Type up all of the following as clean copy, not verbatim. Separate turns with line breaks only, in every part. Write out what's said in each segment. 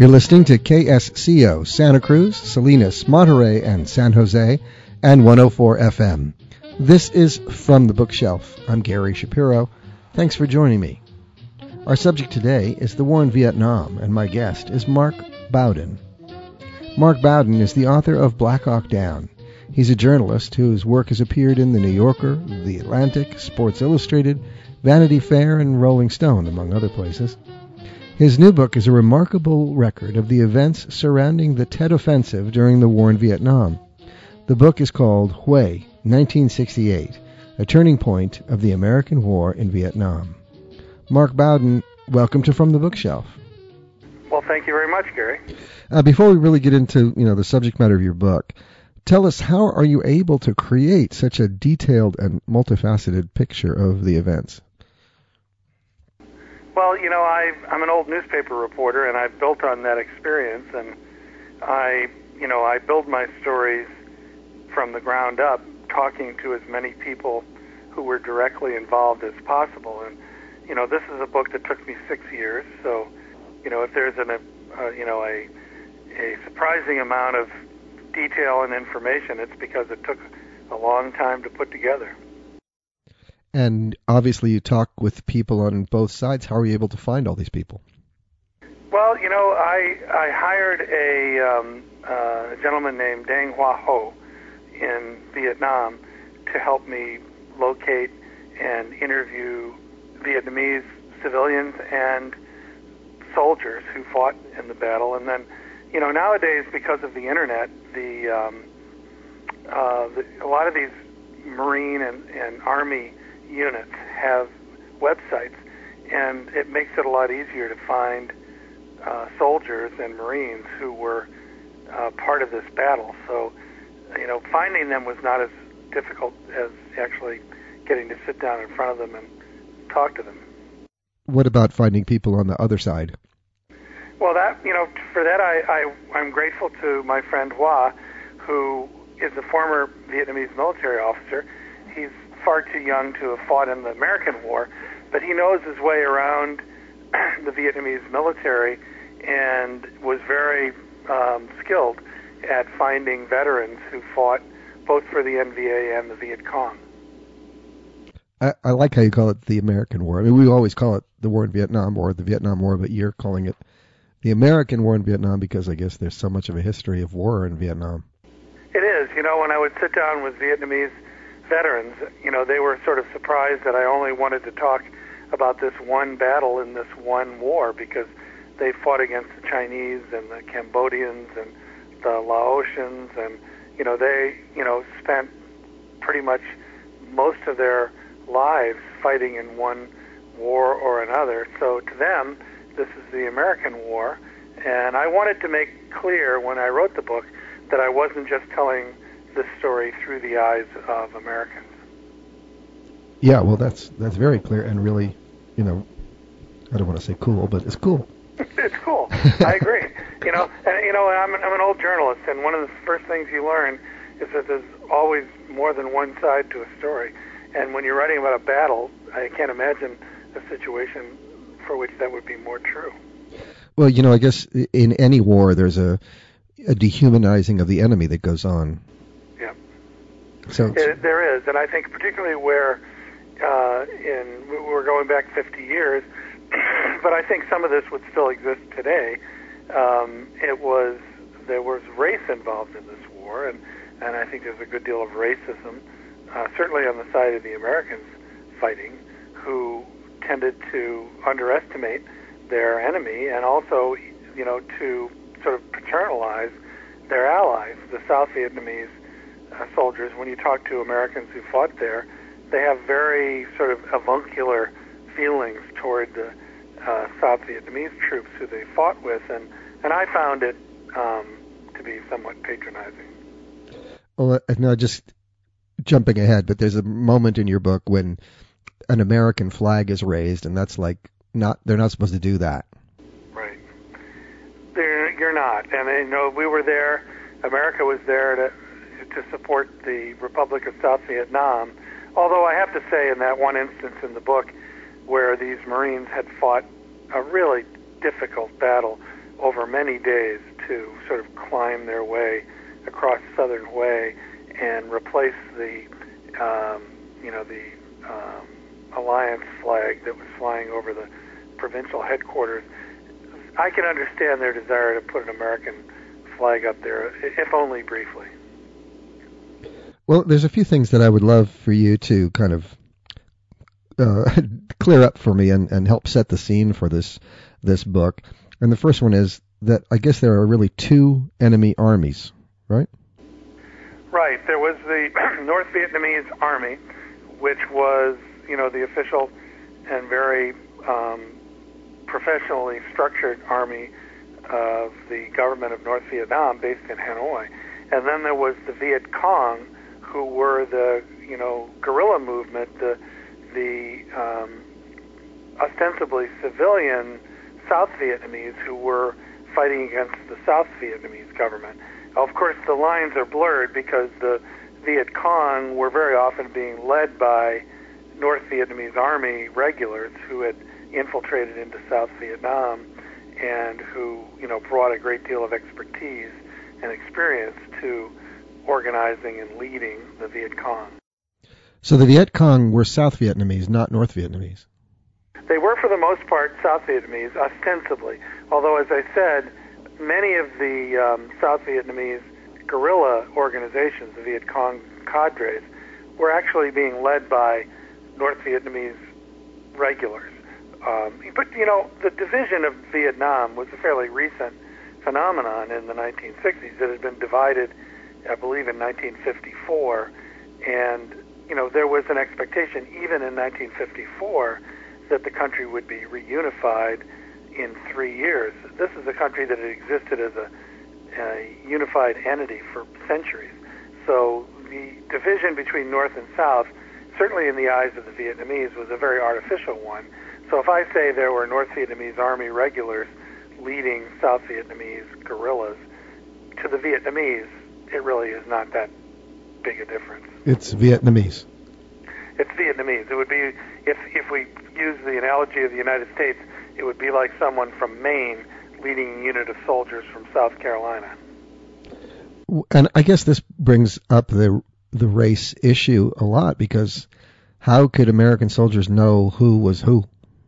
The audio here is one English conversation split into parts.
You're listening to KSCO, Santa Cruz, Salinas, Monterey, and San Jose, and 104 FM. This is From the Bookshelf. I'm Gary Shapiro. Thanks for joining me. Our subject today is the war in Vietnam, and my guest is Mark Bowden. Mark Bowden is the author of Black Hawk Down. He's a journalist whose work has appeared in The New Yorker, The Atlantic, Sports Illustrated, Vanity Fair, and Rolling Stone, among other places. His new book is a remarkable record of the events surrounding the Tet Offensive during the war in Vietnam. The book is called Hue, 1968, a turning point of the American war in Vietnam. Mark Bowden, welcome to From the Bookshelf.
Well, thank you very much, Gary.
Before we really get into the subject matter of your book, tell us, how are you able to create such a detailed and multifaceted picture of the events?
Well, I'm an old newspaper reporter, and I've built on that experience, and I build my stories from the ground up, talking to as many people who were directly involved as possible. And, this is a book that took me 6 years, so, if there's a surprising amount of detail and information, it's because it took a long time to put together.
And obviously you talk with people on both sides. How are you able to find all these people?
Well, I hired a gentleman named Dang Hoa Ho in Vietnam to help me locate and interview Vietnamese civilians and soldiers who fought in the battle. And then, nowadays, because of the internet, a lot of these Marine and Army units have websites, and it makes it a lot easier to find soldiers and Marines who were part of this battle. So, finding them was not as difficult as actually getting to sit down in front of them and talk to them.
What about finding people on the other side?
Well, for that I'm grateful to my friend Hoa, who is a former Vietnamese military officer. He's far too young to have fought in the American War, but he knows his way around the Vietnamese military and was very skilled at finding veterans who fought both for the NVA and the Viet Cong.
I like how you call it the American War. I mean, we always call it the war in Vietnam or the Vietnam War, but you're calling it the American War in Vietnam because I guess there's so much of a history of war in Vietnam.
It is. When I would sit down with Vietnamese veterans, they were sort of surprised that I only wanted to talk about this one battle in this one war, because they fought against the Chinese and the Cambodians and the Laotians, and they spent pretty much most of their lives fighting in one war or another. So to them, this is the American War, and I wanted to make clear when I wrote the book that I wasn't just telling this story through the eyes of Americans.
Yeah, well, that's very clear and really, I don't want to say cool, but it's cool.
It's cool. I agree. I'm an old journalist, and one of the first things you learn is that there's always more than one side to a story. And when you're writing about a battle, I can't imagine a situation for which that would be more true.
Well, I guess in any war there's a dehumanizing of the enemy that goes on.
Yeah.
So
there is, and I think particularly where we're going back 50 years, but I think some of this would still exist today. There was race involved in this war, and I think there's a good deal of racism, certainly on the side of the Americans fighting, who tended to underestimate their enemy and also, to sort of paternalize their allies, the South Vietnamese soldiers. When you talk to Americans who fought there, they have very sort of avuncular feelings toward the South Vietnamese troops who they fought with, and I found it to be somewhat patronizing.
Well, now just jumping ahead, but there's a moment in your book when an American flag is raised, and that's like they're not supposed to do that.
Right. You're not. And we were there. America was there to support the Republic of South Vietnam. Although I have to say, in that one instance in the book where these Marines had fought a really difficult battle over many days to sort of climb their way across southern Hue and replace the alliance flag that was flying over the provincial headquarters. I can understand their desire to put an American flag up there, if only briefly.
Well, there's a few things that I would love for you to kind of clear up for me and help set the scene for this book. And the first one is that I guess there are really two enemy armies, right?
Right. There was the North Vietnamese Army, which was, the official and very professionally structured army of the government of North Vietnam based in Hanoi. And then there was the Viet Cong, who were the, guerrilla movement, the ostensibly civilian South Vietnamese who were fighting against the South Vietnamese government. Of course, the lines are blurred because the Viet Cong were very often being led by North Vietnamese Army regulars who had infiltrated into South Vietnam and who, brought a great deal of expertise and experience to organizing and leading the Viet Cong.
So the Viet Cong were South Vietnamese, not North Vietnamese.
They were, for the most part, South Vietnamese, ostensibly. Although, as I said, many of the South Vietnamese guerrilla organizations, the Viet Cong cadres, were actually being led by North Vietnamese regulars. But, the division of Vietnam was a fairly recent phenomenon in the 1960s. It had been divided, I believe, in 1954. And, there was an expectation, even in 1954, that the country would be reunified in 3 years. This is a country that had existed as a unified entity for centuries. So the division between North and South, certainly in the eyes of the Vietnamese, was a very artificial one. So if I say there were North Vietnamese Army regulars leading South Vietnamese guerrillas, to the Vietnamese, it really is not that big a difference.
It's Vietnamese.
It's Vietnamese. It would be, if we use the analogy of the United States, it would be like someone from Maine leading a unit of soldiers from South Carolina.
And I guess this brings up the race issue a lot, because how could American soldiers know who was who?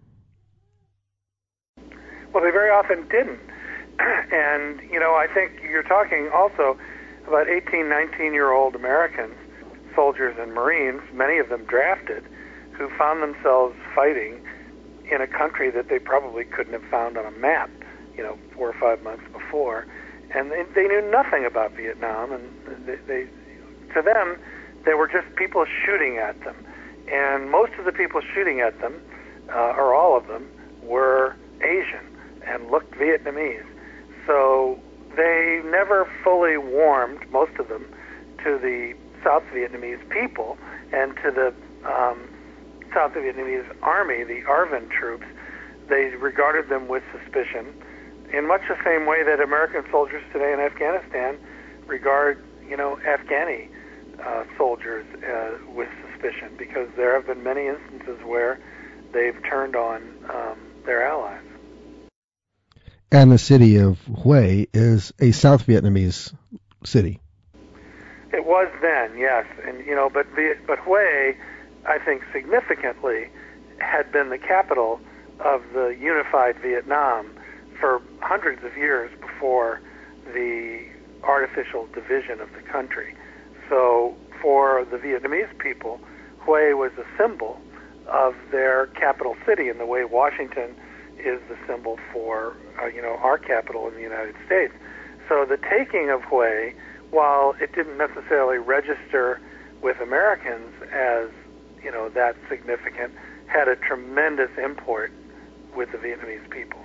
Well, they very often didn't. And, I think you're talking also about 18, 19-year-old Americans, soldiers and Marines, many of them drafted, who found themselves fighting in a country that they probably couldn't have found on a map, 4 or 5 months before. And they knew nothing about Vietnam, and to them, they were just people shooting at them. And most of the people shooting at them, or all of them, were Asian and looked Vietnamese. So they never fully warmed, most of them, to the South Vietnamese people and to the South Vietnamese Army, the ARVN troops. They regarded them with suspicion, in much the same way that American soldiers today in Afghanistan regard, Afghani soldiers with suspicion, because there have been many instances where they've turned on their allies.
And the city of Hue is a South Vietnamese city.
It was then, yes, and but Hue, I think, significantly had been the capital of the unified Vietnam for hundreds of years before the artificial division of the country. So for the Vietnamese people, Hue was a symbol of their capital city, in the way Washington is the symbol for our capital in the United States. So the taking of Hue, while it didn't necessarily register with Americans as that significant, had a tremendous import with the Vietnamese people.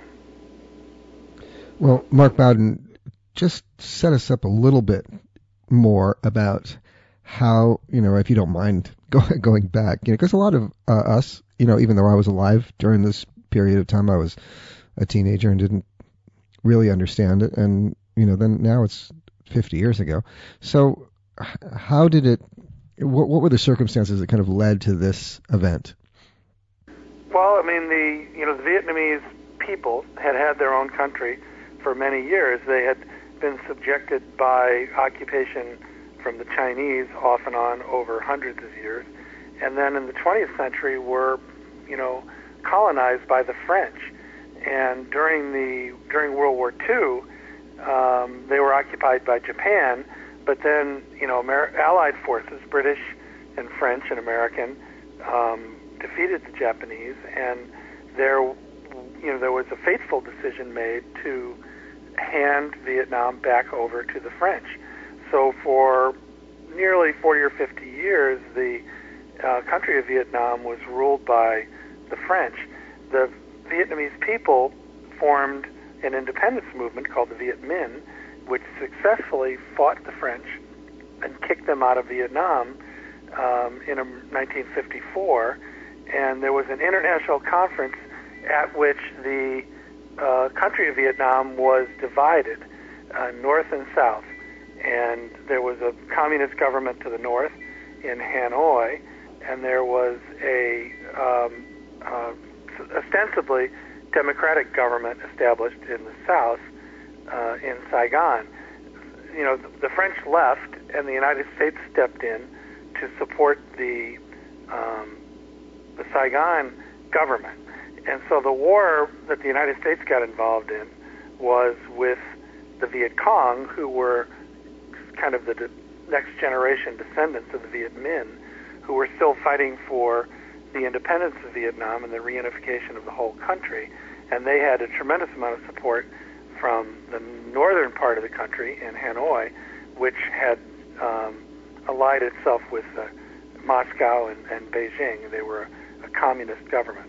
Well, Mark Bowden, just set us up a little bit more about how, if you don't mind going back, because a lot of us, even though I was alive during this period of time, I was a teenager and didn't really understand it, and then now it's 50 years ago. So how did it, what were the circumstances that kind of led to this event?
Well, I mean, the Vietnamese people had their own country for many years. They had been subjected by occupation from the Chinese off and on over hundreds of years, and then in the 20th century were, colonized by the French. And during World War II, they were occupied by Japan, but then Allied forces, British and French and American, defeated the Japanese, and there was a fateful decision made to hand Vietnam back over to the French. So for nearly 40 or 50 years, the country of Vietnam was ruled by the French. The Vietnamese people formed an independence movement called the Viet Minh, which successfully fought the French and kicked them out of Vietnam in 1954. And there was an international conference at which the country of Vietnam was divided, north and south. And there was a communist government to the north in Hanoi, and there was a ostensibly democratic government established in the south in Saigon. The French left, and the United States stepped in to support the Saigon government. And so the war that the United States got involved in was with the Viet Cong, who were kind of the next generation descendants of the Viet Minh, who were still fighting for the independence of Vietnam and the reunification of the whole country. And they had a tremendous amount of support from the northern part of the country in Hanoi, which had allied itself with Moscow and Beijing. They were a communist government.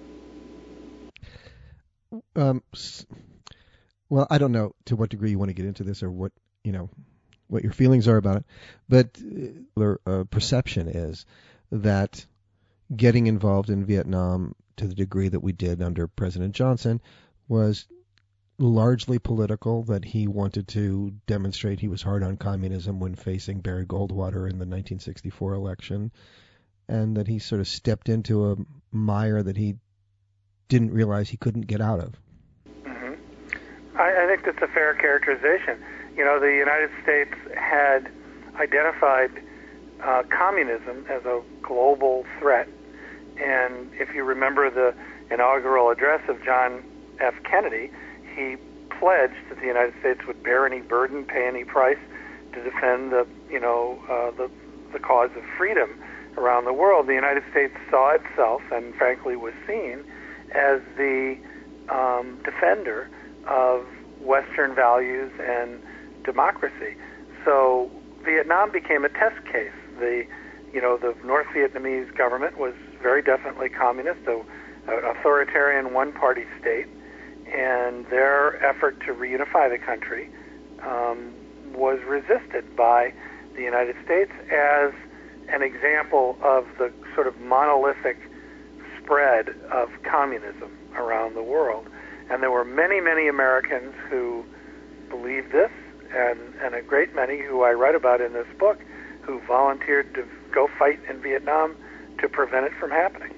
Well, I don't know to what degree you want to get into this or what your feelings are about it, but the perception is that getting involved in Vietnam to the degree that we did under President Johnson was largely political, that he wanted to demonstrate he was hard on communism when facing Barry Goldwater in the 1964 election, and that he sort of stepped into a mire that he didn't realize he couldn't get out of.
Mm-hmm. I think that's a fair characterization. The United States had identified communism as a global threat, and if you remember the inaugural address of John F. Kennedy, he pledged that the United States would bear any burden, pay any price to defend the cause of freedom around the world. The United States saw itself, and frankly was seen, as the defender of Western values and democracy. So Vietnam became a test case. The North Vietnamese government was very definitely communist, an authoritarian one-party state, and their effort to reunify the country was resisted by the United States as an example of the sort of monolithic spread of communism around the world. And there were many, many Americans who believed this, and a great many who I write about in this book who volunteered to go fight in Vietnam to prevent it from happening.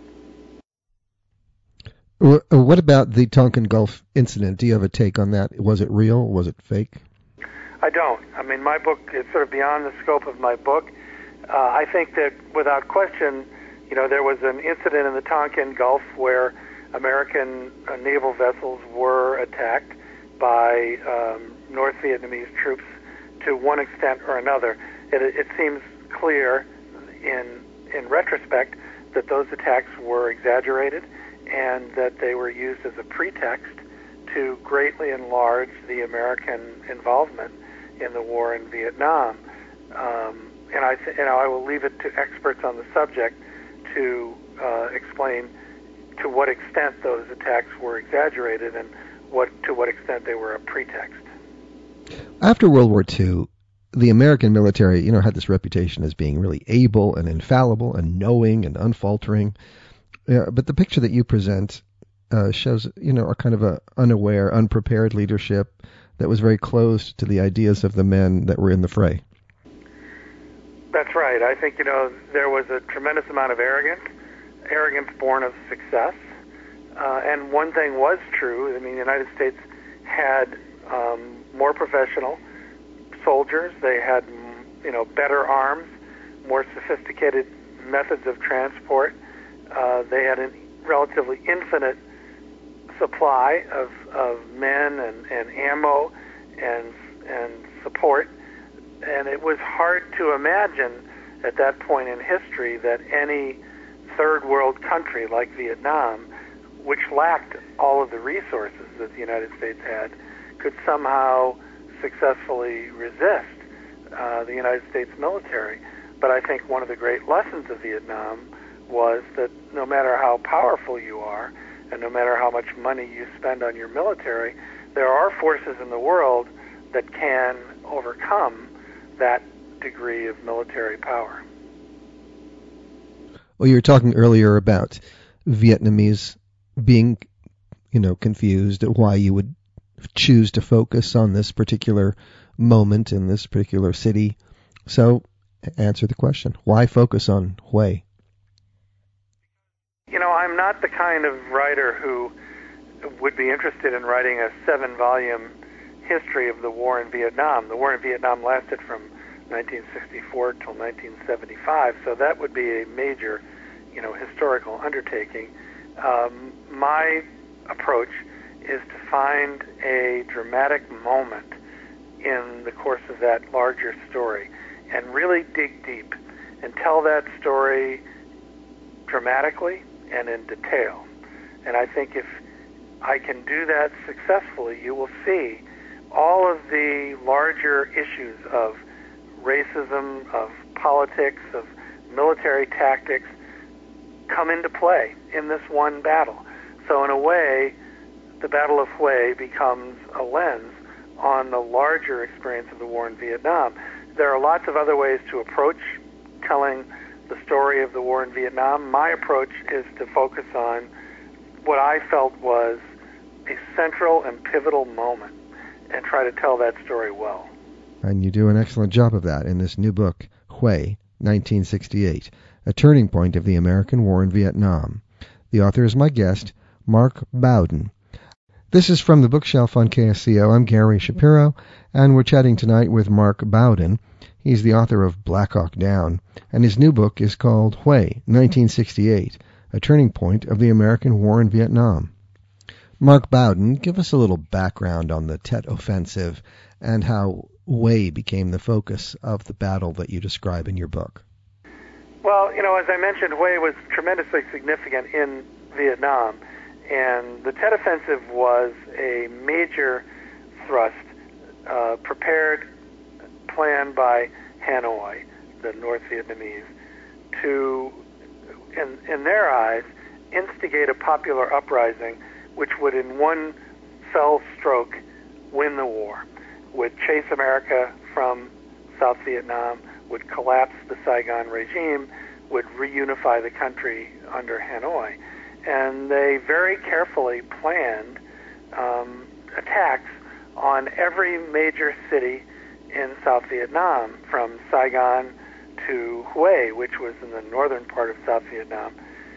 What about the Tonkin Gulf incident? Do you have a take on that? Was it real? Was it fake?
I don't. I mean, my book is sort of beyond the scope of my book. I think that without question, there was an incident in the Tonkin Gulf where American naval vessels were attacked by North Vietnamese troops to one extent or another. It seems clear in retrospect that those attacks were exaggerated and that they were used as a pretext to greatly enlarge the American involvement in the war in Vietnam. And I will leave it to experts on the subject to explain to what extent those attacks were exaggerated and to what extent they were a pretext.
After World War II, the American military, had this reputation as being really able and infallible and knowing and unfaltering. But the picture that you present shows, a kind of a unaware, unprepared leadership that was very close to the ideas of the men that were in the fray.
That's right. I think, there was a tremendous amount of arrogance born of success. And one thing was true. I mean, the United States had more professional soldiers. They had, better arms, more sophisticated methods of transport. They had a relatively infinite supply of men and ammo and support. And it was hard to imagine at that point in history that any third world country like Vietnam, which lacked all of the resources that the United States had, could somehow successfully resist the United States military. But I think one of the great lessons of Vietnam was that no matter how powerful you are and no matter how much money you spend on your military, there are forces in the world that can overcome that degree of military power.
Well, you were talking earlier about Vietnamese being, confused at why you would choose to focus on this particular moment in this particular city. So, answer the question. Why focus on Hue?
I'm not the kind of writer who would be interested in writing a 7-volume history of the war in Vietnam. The war in Vietnam lasted from 1964 till 1975, so that would be a major, historical undertaking. My approach is to find a dramatic moment in the course of that larger story and really dig deep and tell that story dramatically and in detail. And I think if I can do that successfully, you will see all of the larger issues of racism, of politics, of military tactics come into play in this one battle. So in a way, the Battle of Hue becomes a lens on the larger experience of the war in Vietnam. There are lots of other ways to approach telling the story of the war in Vietnam. My approach is to focus on what I felt was a central and pivotal moment and try to tell that story well.
And you do an excellent job of that in this new book, Hue, 1968, A Turning Point of the American War in Vietnam. The author is my guest, Mark Bowden. This is From the Bookshelf on KSCO. I'm Gary Shapiro, and we're chatting tonight with Mark Bowden. He's the author of Black Hawk Down, and his new book is called Hue, 1968, A Turning Point of the American War in Vietnam. Mark Bowden, give us a little background on the Tet Offensive and how Hue became the focus of the battle that you describe in your book.
Well, as I mentioned, Hue was tremendously significant in Vietnam, and the Tet Offensive was a major thrust prepared, planned by Hanoi, the North Vietnamese, to, in their eyes, instigate a popular uprising which would in one fell stroke win the war, would chase America from South Vietnam, would collapse the Saigon regime, would reunify the country under Hanoi. And they very carefully planned attacks on every major city in South Vietnam, from Saigon to Hue, which was in the northern part of South Vietnam.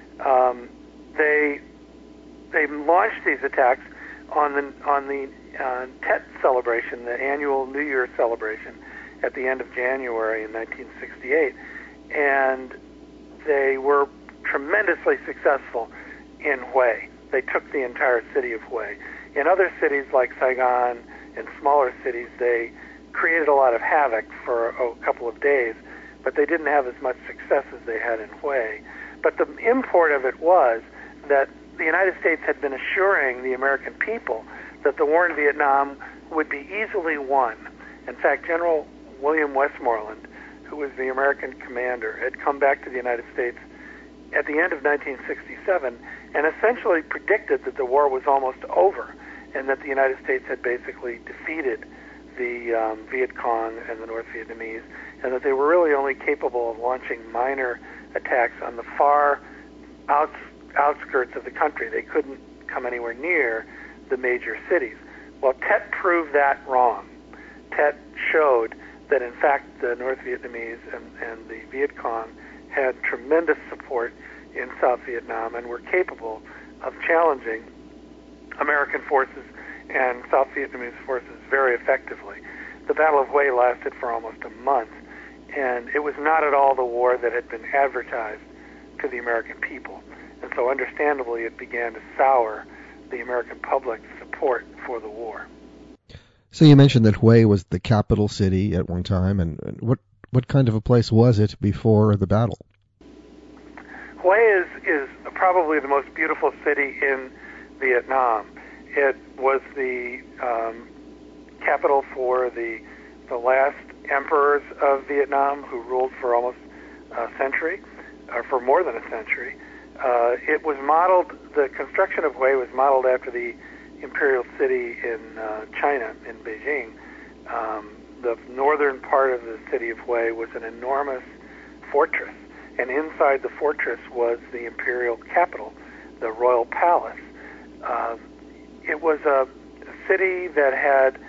They launched these attacks on the Tet celebration, the annual New Year celebration, at the end of January in 1968, and they were tremendously successful in Hue. They took the entire city of Hue. In other cities like Saigon and smaller cities, they created a lot of havoc for a couple of days, but they didn't have as much success as they had in Hue. But the import of it was that the United States had been assuring the American people that the war in Vietnam would be easily won. In fact, General William Westmoreland, who was the American commander, had come back to the United States at the end of 1967 and essentially predicted that the war was almost over and that the United States had basically defeated the Viet Cong and the North Vietnamese, and that they were really only capable of launching minor attacks on the far outskirts of the country. They couldn't come anywhere near the major cities. Well, Tet proved that wrong. Tet showed that, in fact, the North Vietnamese and the Viet Cong had tremendous support in South Vietnam and were capable of challenging American forces and South Vietnamese forces very effectively. The Battle of Hue lasted for almost a month, and it was not at all the war that had been advertised to the American people. And so understandably, it began to sour the American public's support for the war.
So you mentioned that Hue was the capital city at one time, and what kind of a place was it before the battle?
Hue is probably the most beautiful city in Vietnam. It was the capital for the last emperors of Vietnam, who ruled for almost a century, or for more than a century. It was modeled, the construction of Hue was modeled after the imperial city in China, in Beijing. The northern part of the city of Hue was an enormous fortress, and inside the fortress was the imperial capital, the royal palace. It was a city that had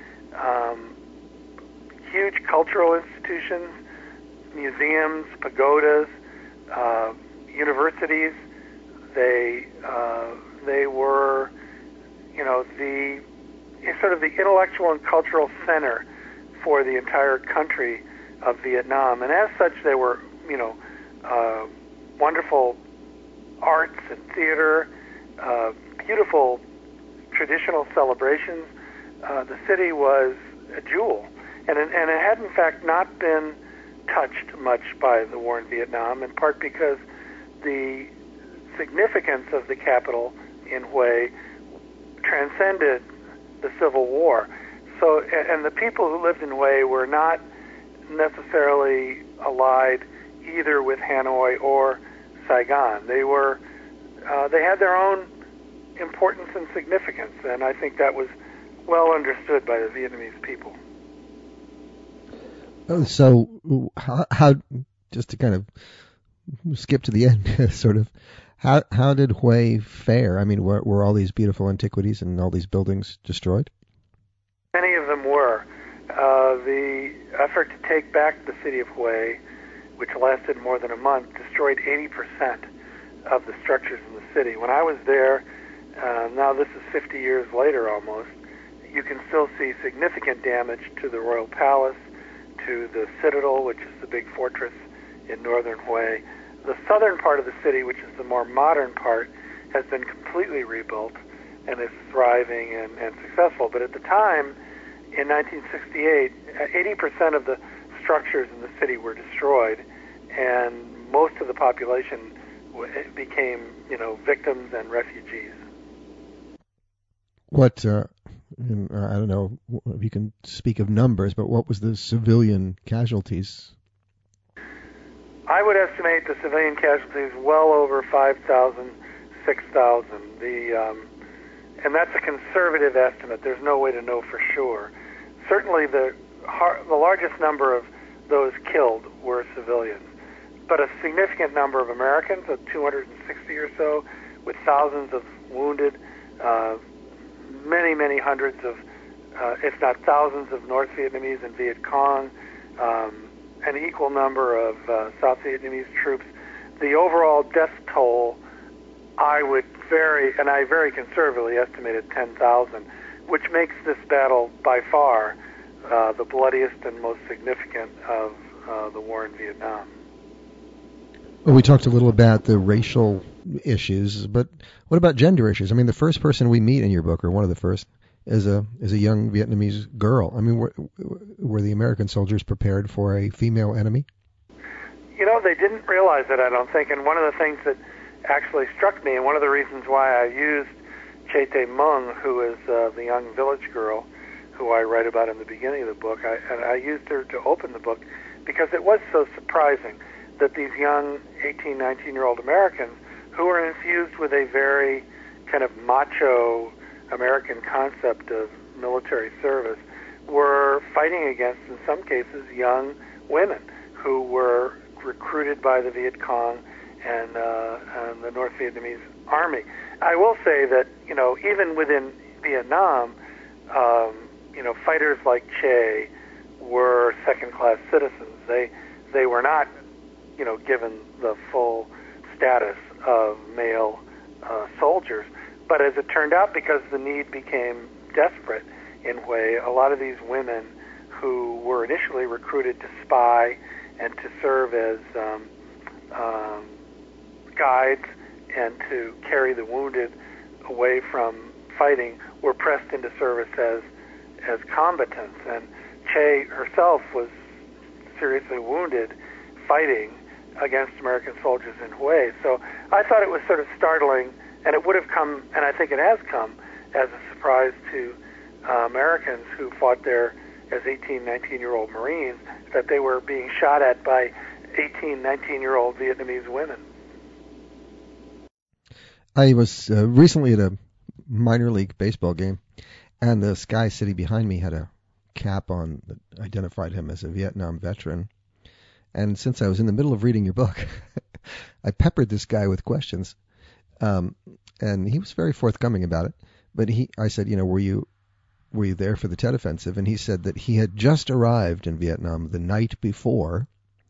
huge cultural institutions, museums, pagodas, universities. They were, the sort of the intellectual and cultural center for the entire country of Vietnam, and as such, they were, wonderful arts and theater, beautiful traditional celebrations. The city was a jewel, and it had in fact not been touched much by the war in Vietnam, in part because the significance of the capital in Hue transcended the Civil War. So, and the people who lived in Hue were not necessarily allied either with Hanoi or Saigon. They were, they had their own importance and significance, and I think that was well understood by the Vietnamese people.
So, how just to kind of skip to the end, sort of, how did Hue fare? I mean, were all these beautiful antiquities and all these buildings destroyed?
Many of them were. The effort to take back the city of Hue, which lasted more than a month, destroyed 80% of the structures in the city. When I was there, now this is 50 years later almost, you can still see significant damage to the royal palace, to the citadel, which is the big fortress in northern Hue. The southern part of the city, which is the more modern part, has been completely rebuilt and is thriving and successful. But at the time, in 1968, 80% of the structures in the city were destroyed, and most of the population became, victims and refugees.
What, I don't know if you can speak of numbers, but what was the civilian casualties?
I would estimate the civilian casualties well over 5,000, 6,000. And that's a conservative estimate. There's no way to know for sure. Certainly the largest number of those killed were civilians, but a significant number of Americans, 260 or so, with thousands of wounded, many, many hundreds of, if not thousands of North Vietnamese and Viet Cong, an equal number of South Vietnamese troops. The overall death toll, I very conservatively estimated 10,000, which makes this battle by far the bloodiest and most significant of the war in Vietnam.
Well, we talked a little about the racial issues, but what about gender issues? I mean, the first person we meet in your book, or one of the first, is a young Vietnamese girl. I mean, were the American soldiers prepared for a female enemy?
They didn't realize it, I don't think. And one of the things that actually struck me, and one of the reasons why I used Che Tay Mung, who is the young village girl who I write about in the beginning of the book, I used her to open the book because it was so surprising that these young 18, 19-year-old Americans, who were infused with a very kind of macho American concept of military service, were fighting against, in some cases, young women who were recruited by the Viet Cong and the North Vietnamese Army. I will say that, even within Vietnam, fighters like Che were second-class citizens. They were not, given the full status of male soldiers. But as it turned out, because the need became desperate in Hue. A lot of these women who were initially recruited to spy and to serve as guides and to carry the wounded away from fighting were pressed into service as combatants. And Che herself was seriously wounded fighting against American soldiers in Hue. So I thought it was sort of startling, and it would have come, and I think it has come, as a surprise to Americans who fought there as 18, 19-year-old Marines, that they were being shot at by 18, 19-year-old Vietnamese women.
I was recently at a minor league baseball game, and this guy sitting behind me had a cap on that identified him as a Vietnam veteran. And since I was in the middle of reading your book, I peppered this guy with questions, and he was very forthcoming about it. But I said, were you there for the Tet Offensive? And he said that he had just arrived in Vietnam the night before,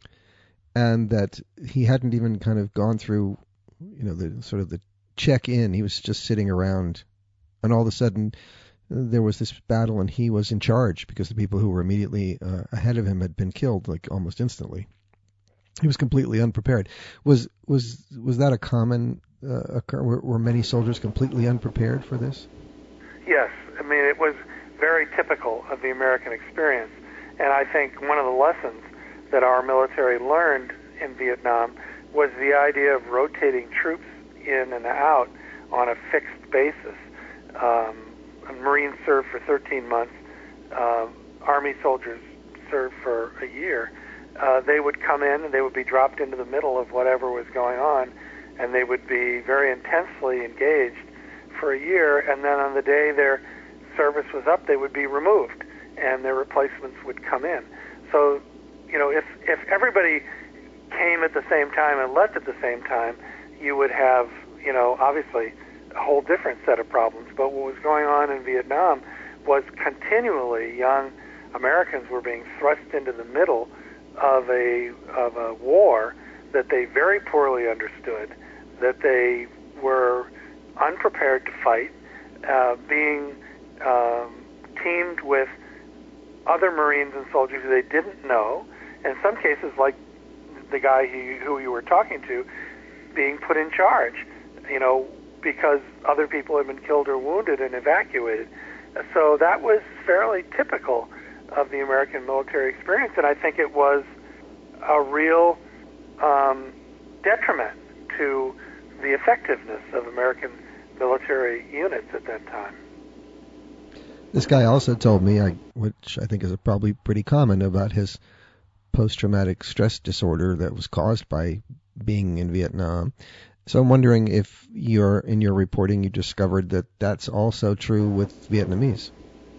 and that he hadn't even kind of gone through, the sort of the check-in. He was just sitting around, and all of a sudden there was this battle, and he was in charge because the people who were immediately ahead of him had been killed like almost instantly. He was completely unprepared. Was that a common were many soldiers completely unprepared for this?
Yes. I mean, it was very typical of the American experience. And I think one of the lessons that our military learned in Vietnam was the idea of rotating troops in and out on a fixed basis. Marines served for 13 months. Army soldiers served for a year. They would come in and they would be dropped into the middle of whatever was going on, and they would be very intensely engaged for a year, and then on the day their service was up, they would be removed, and their replacements would come in. So, if everybody came at the same time and left at the same time, you would have, obviously a whole different set of problems. But what was going on in Vietnam was continually young Americans were being thrust into the middle of a war that they very poorly understood, that they were unprepared to fight, being teamed with other Marines and soldiers who they didn't know, in some cases, like the guy who you were talking to, being put in charge, because other people had been killed or wounded and evacuated. So that was fairly typical of the American military experience, and I think it was a real detriment to the effectiveness of American military units at that time.
This guy also told me, which I think is probably pretty common, about his post-traumatic stress disorder that was caused by being in Vietnam. So I'm wondering if in your reporting you discovered that that's also true with Vietnamese.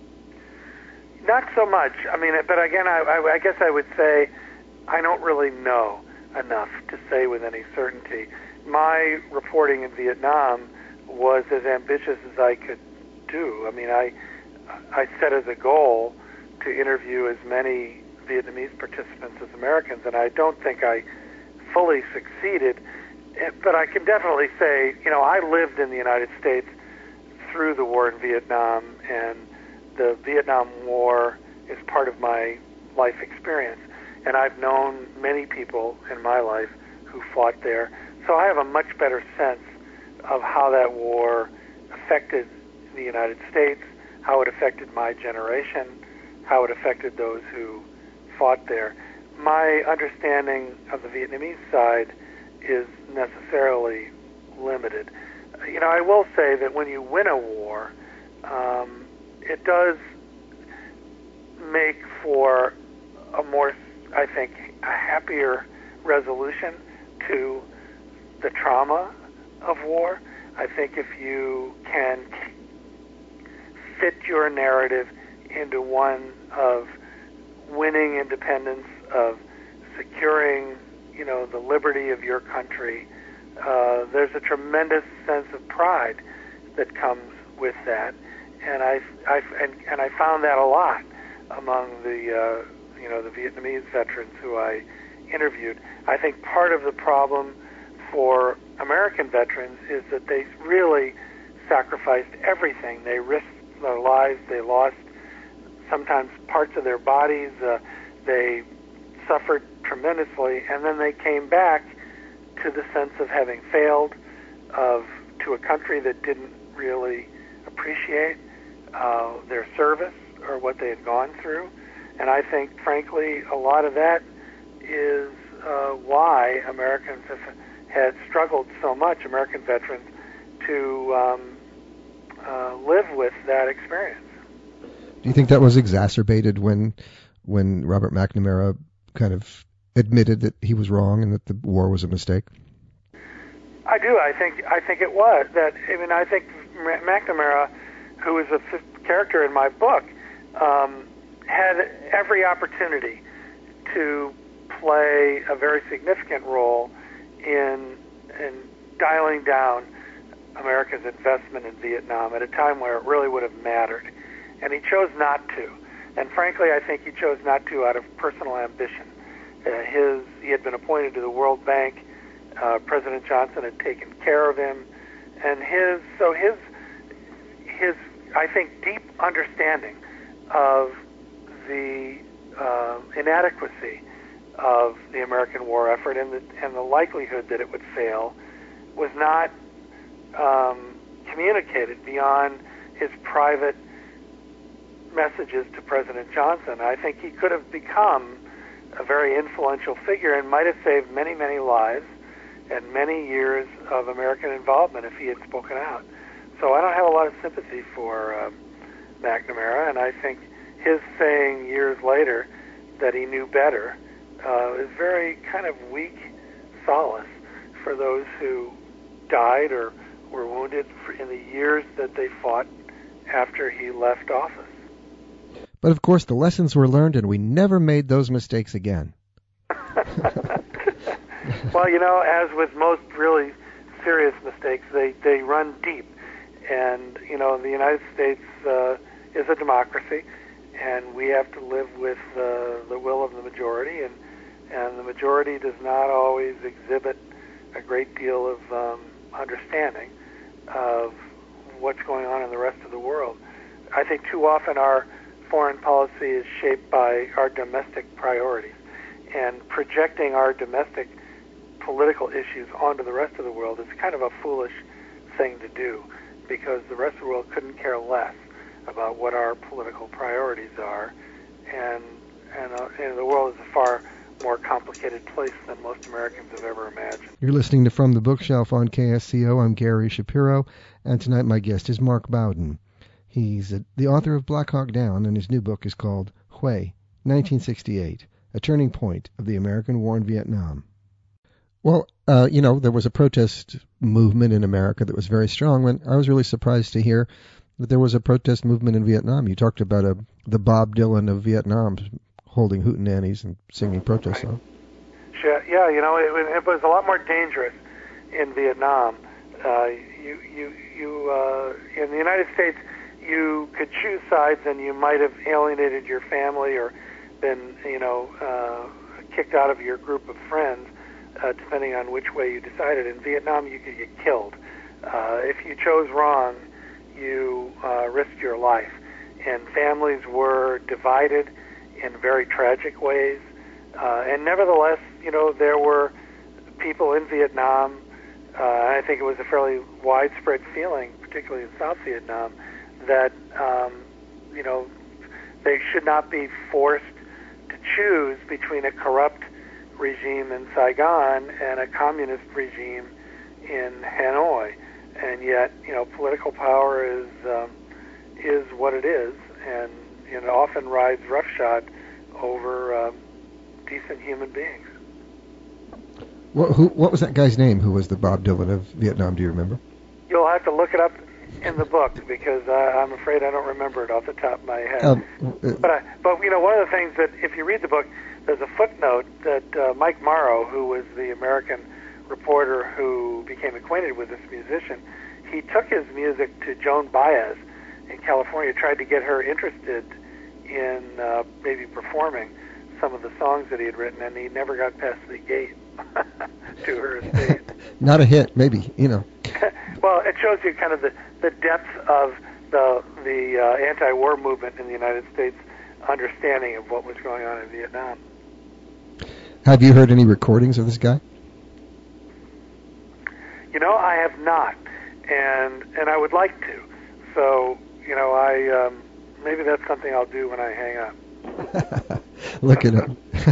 Not so much. I mean, but again, I guess I would say I don't really know enough to say with any certainty. My reporting in Vietnam was as ambitious as I could do. I mean, I set as a goal to interview as many Vietnamese participants as Americans, and I don't think I fully succeeded. But I can definitely say, I lived in the United States through the war in Vietnam, and the Vietnam War is part of my life experience. And I've known many people in my life who fought there. So I have a much better sense of how that war affected the United States, how it affected my generation, how it affected those who fought there. My understanding of the Vietnamese side is necessarily limited. I will say that when you win a war, it does make for a more, I think, a happier resolution to the trauma of war. I think if you can fit your narrative into one of winning independence, of securing, the liberty of your country, there's a tremendous sense of pride that comes with that, and I found that a lot among the the Vietnamese veterans who I interviewed. I think part of the problem for American veterans is that they really sacrificed everything. They risked their lives. They lost sometimes parts of their bodies. They suffered tremendously, and then they came back to the sense of having failed, to a country that didn't really appreciate their service or what they had gone through. And I think, frankly, a lot of that is why Americans had struggled so much, American veterans, to live with that experience.
Do you think that was exacerbated when Robert McNamara kind of admitted that he was wrong and that the war was a mistake?
I do. I think it was. I think McNamara, who is a character in my book, had every opportunity to play a very significant role in dialing down America's investment in Vietnam at a time where it really would have mattered. And he chose not to. And frankly, I think he chose not to out of personal ambition. He had been appointed to the World Bank. President Johnson had taken care of him. And his I think, deep understanding of the inadequacy of the American war effort and the likelihood that it would fail was not communicated beyond his private messages to President Johnson. I think he could have become a very influential figure and might have saved many, many lives and many years of American involvement if he had spoken out. So I don't have a lot of sympathy for McNamara, and I think his saying years later that he knew better is very kind of weak solace for those who died or were wounded in the years that they fought after he left office.
But of course, the lessons were learned, and we never made those mistakes again.
Well, as with most really serious mistakes, they run deep. And, the United States is a democracy, and we have to live with the will of the majority, and the majority does not always exhibit a great deal of understanding of what's going on in the rest of the world. I think too often our foreign policy is shaped by our domestic priorities, and projecting our domestic political issues onto the rest of the world is kind of a foolish thing to do, because the rest of the world couldn't care less about what our political priorities are, and the world is a far more complicated place than most Americans have ever imagined.
You're listening to From the Bookshelf on KSCO. I'm Gary Shapiro, and tonight my guest is Mark Bowden. He's the author of Black Hawk Down, and his new book is called Hue, 1968, A Turning Point of the American War in Vietnam. Well, there was a protest movement in America that was very strong, and I was really surprised to hear that there was a protest movement in Vietnam. You talked about the Bob Dylan of Vietnam holding hootenannies and singing protest songs.
Yeah, it was a lot more dangerous in Vietnam. In the United States, you could choose sides, and you might have alienated your family or been, kicked out of your group of friends, depending on which way you decided. In Vietnam, you could get killed. If you chose wrong, you risked your life. And families were divided in very tragic ways. And nevertheless, there were people in Vietnam, I think it was a fairly widespread feeling, particularly in South Vietnam, that, they should not be forced to choose between a corrupt regime in Saigon and a communist regime in Hanoi. And yet, political power is what it is, and it often rides roughshod over decent human beings.
What was that guy's name who was the Bob Dylan of Vietnam? Do you remember?
You'll have to look it up in the book, because I'm afraid I don't remember it off the top of my head. But one of the things that, if you read the book, there's a footnote that Mike Morrow, who was the American reporter who became acquainted with this musician, he took his music to Joan Baez in California, tried to get her interested in maybe performing some of the songs that he had written, and he never got past the gate to her estate.
Not a hit, maybe,
Well, it shows you kind of the depth of the anti-war movement in the United States understanding of what was going on in Vietnam.
Have you heard any recordings of this guy?
You know, I have not, and I would like to. So, you know, I maybe that's something I'll do when I hang up.
Look it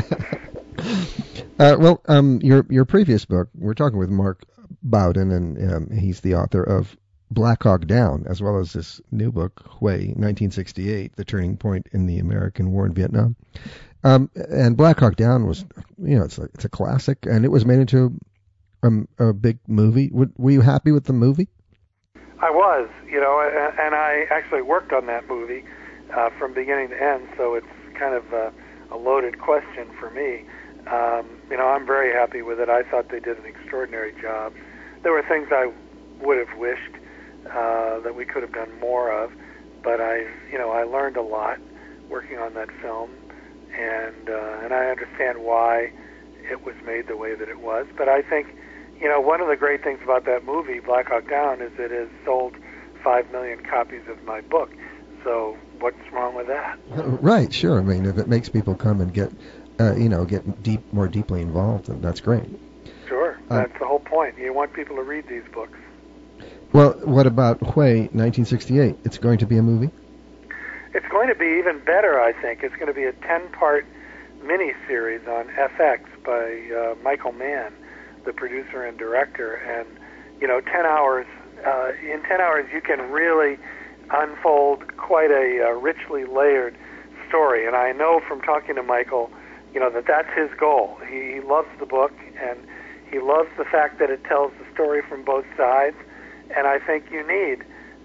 up. Your previous book, we're talking with Mark Bowden, and he's the author of Black Hawk Down, as well as this new book, Hue, 1968, The Turning Point in the American War in Vietnam. And Black Hawk Down was, you know, it's a classic, and it was made into a big movie. Were you happy with the movie?
I was, you know, and I actually worked on that movie from beginning to end, so it's kind of a loaded question for me. You know, I'm very happy with it. I thought they did an extraordinary job. There were things I would have wished that we could have done more of, but I learned a lot working on that film, and I understand why it was made the way that it was. But I think, you know, one of the great things about that movie, Black Hawk Down, is it has sold 5 million copies of my book. So what's wrong with that?
Right, sure. I mean, if it makes people come and get more deeply involved, then that's great.
Sure, that's the whole point. You want people to read these books.
Well, what about Hue, 1968? It's going to be a movie?
It's going to be even better, I think. It's going to be a 10-part miniseries on FX by Michael Mann, the producer and director. And, you know, 10 hours, in 10 hours you can really unfold quite a richly layered story. And I know from talking to Michael, you know, that's his goal. He loves the book, and he loves the fact that it tells the story from both sides. And I think you need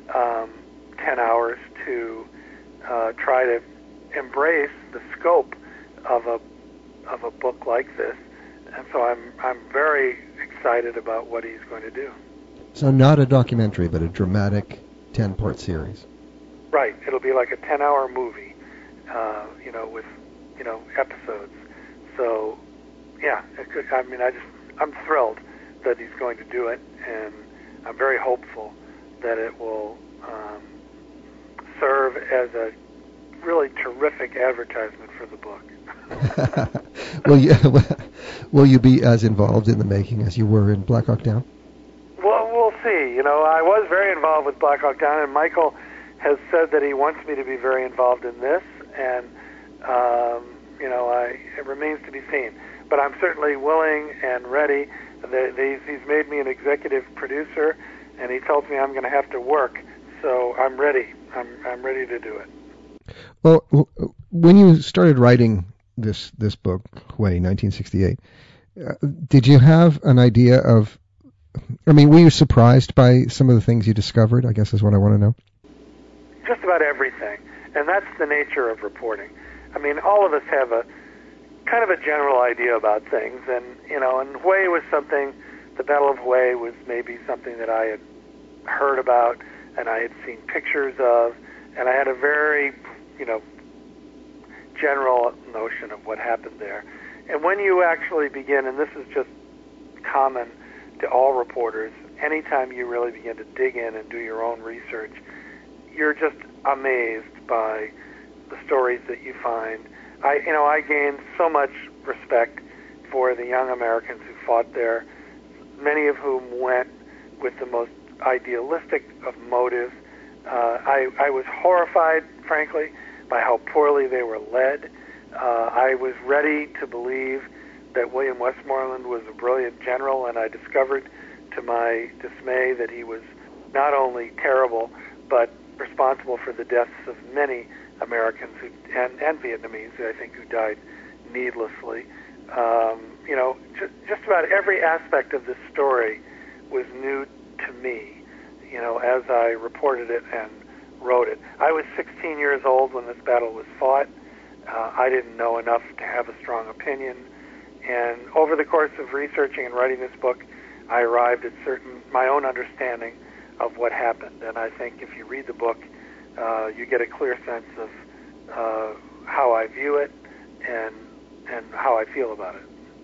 10 hours to try to embrace the scope of a book like this. And so I'm very excited about what he's going to do.
So not a documentary, but a dramatic 10-part series.
Right. It'll be like a 10-hour movie, you know, with, you know, episodes. So, yeah, I'm thrilled that he's going to do it, and I'm very hopeful that it will serve as a really terrific advertisement for the book. Will you be as involved in the making as you were in Black Hawk Down? Well, we'll see. You know, I was very involved with Black Hawk Down, and Michael has said that he wants me to be very involved in this, and you know, it remains to be seen. But I'm certainly willing and ready. He's made me an executive producer, and he tells me I'm going to have to work. So I'm ready. I'm ready to do it.
Well, when you started writing this book, Hue, 1968, did you have an idea of? I mean, were you surprised by some of the things you discovered? I guess is what I want to know.
Just about everything, and that's the nature of reporting. I mean, all of us have a kind of a general idea about things, and you know, and Hue was something. The Battle of Hue was maybe something that I had heard about, and I had seen pictures of, and I had a very, you know, general notion of what happened there. And when you actually begin, and this is just common to all reporters, anytime you really begin to dig in and do your own research, you're just amazed by the stories that you find. I gained so much respect for the young Americans who fought there, many of whom went with the most idealistic of motives. I was horrified, frankly, by how poorly they were led. I was ready to believe that William Westmoreland was a brilliant general, and I discovered to my dismay that he was not only terrible, but responsible for the deaths of many Americans and Vietnamese, I think, who died needlessly. You know, just about every aspect of this story was new to me, you know, as I reported it and wrote it. I was 16 years old when this battle was fought. I didn't know enough to have a strong opinion. And over the course of researching and writing this book, I arrived at my own understanding of what happened. And I think if you read the book, you get a clear sense of how I view it and how I feel about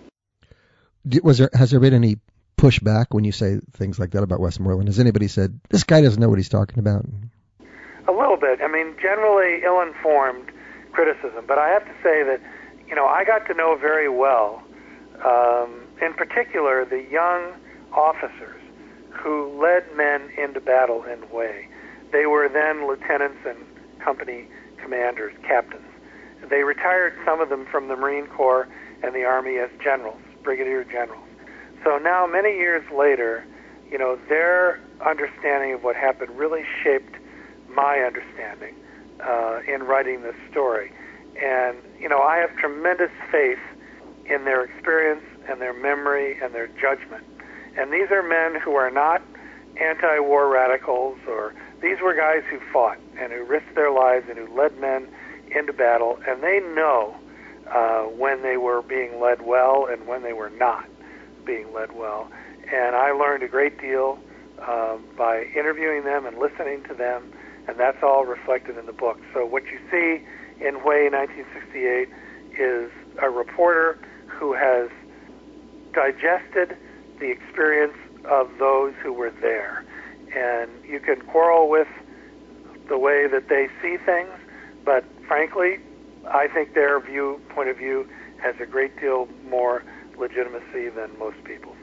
it.
Has there been any pushback when you say things like that about Westmoreland? Has anybody said, this guy doesn't know what he's talking about?
A little bit. I mean, generally ill-informed criticism. But I have to say that, I got to know very well, in particular, the young officers who led men into battle in Hue. They were then lieutenants and company commanders, captains. They retired, some of them, from the Marine Corps and the Army as generals, brigadier generals. So now, many years later, their understanding of what happened really shaped my understanding in writing this story. And, I have tremendous faith in their experience and their memory and their judgment. And these are men who are not anti-war radicals, or these were guys who fought and who risked their lives and who led men into battle, and they know when they were being led well and when they were not being led well. And I learned a great deal by interviewing them and listening to them, and that's all reflected in the book. So what you see in Hue 1968 is a reporter who has digested the experience of those who were there. And you can quarrel with the way that they see things, but frankly, I think their point of view has a great deal more legitimacy than most people's.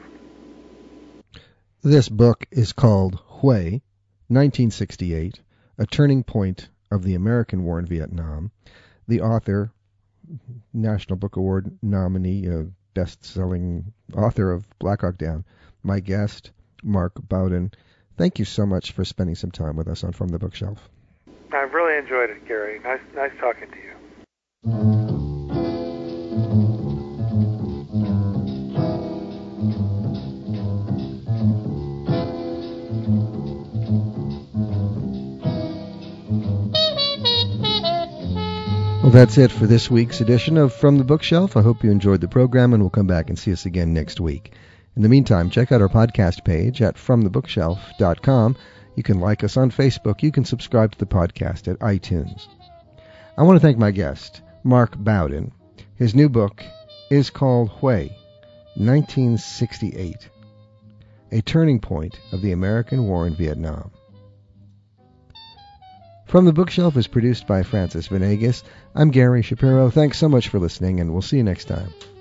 This book is called Hue, 1968, A Turning Point of the American War in Vietnam. The author, National Book Award nominee, best-selling author of Black Hawk Down, my guest, Mark Bowden. Thank you so much for spending some time with us on From the Bookshelf.
I've really enjoyed it, Gary. Nice talking to you.
Well, that's it for this week's edition of From the Bookshelf. I hope you enjoyed the program, and will come back and see us again next week. In the meantime, check out our podcast page at FromTheBookshelf.com. You can like us on Facebook. You can subscribe to the podcast at iTunes. I want to thank my guest, Mark Bowden. His new book is called Hue, 1968, A Turning Point of the American War in Vietnam. From the Bookshelf is produced by Francis Venegas. I'm Gary Shapiro. Thanks so much for listening, and we'll see you next time.